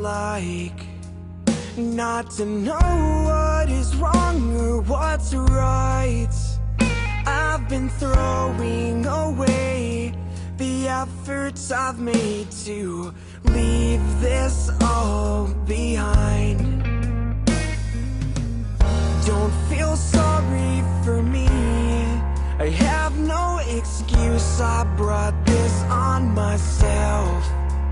like not to know what is wrong or what's right. I've been throwing away the efforts I've made to leave this all behind. Don't feel sorry for me, I have no excuse, I brought this on myself.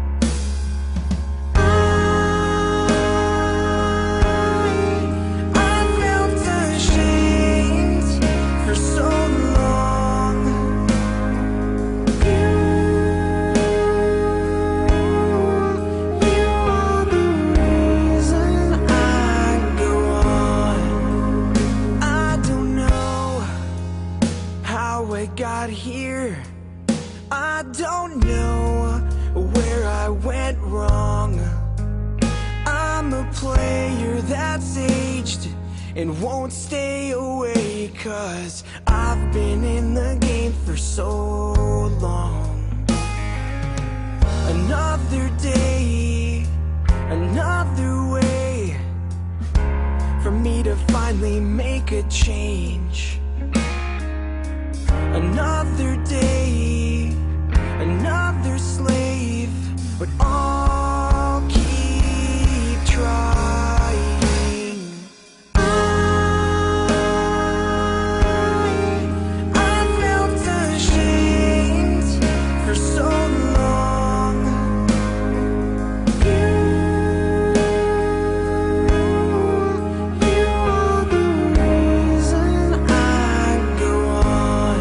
I got here, I don't know where I went wrong. I'm a player that's aged and won't stay away, 'cause I've been in the game for so long. Another day, another way for me to finally make a change. Another day, another slave, but I'll keep trying. I felt ashamed for so long. You are the reason I go on.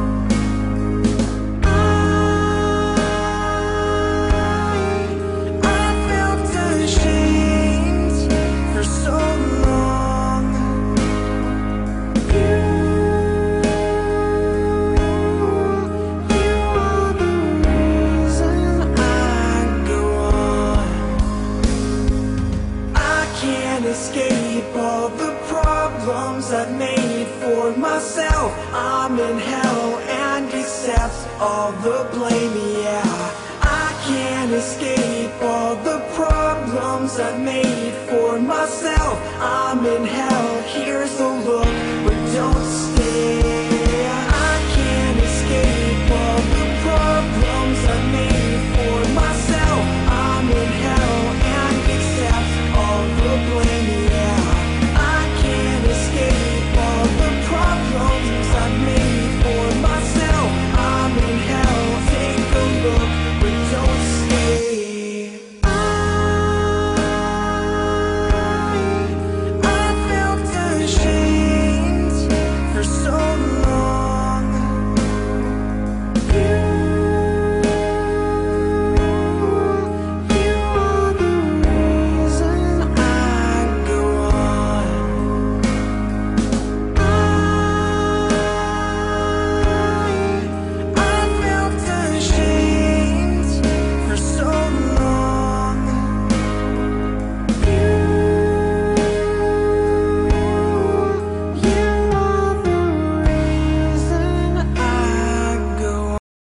Escape all the problems I've made for myself. I'm in hell and accept all the blame, yeah. I can't escape all the problems I've made for myself. I'm in hell, here's the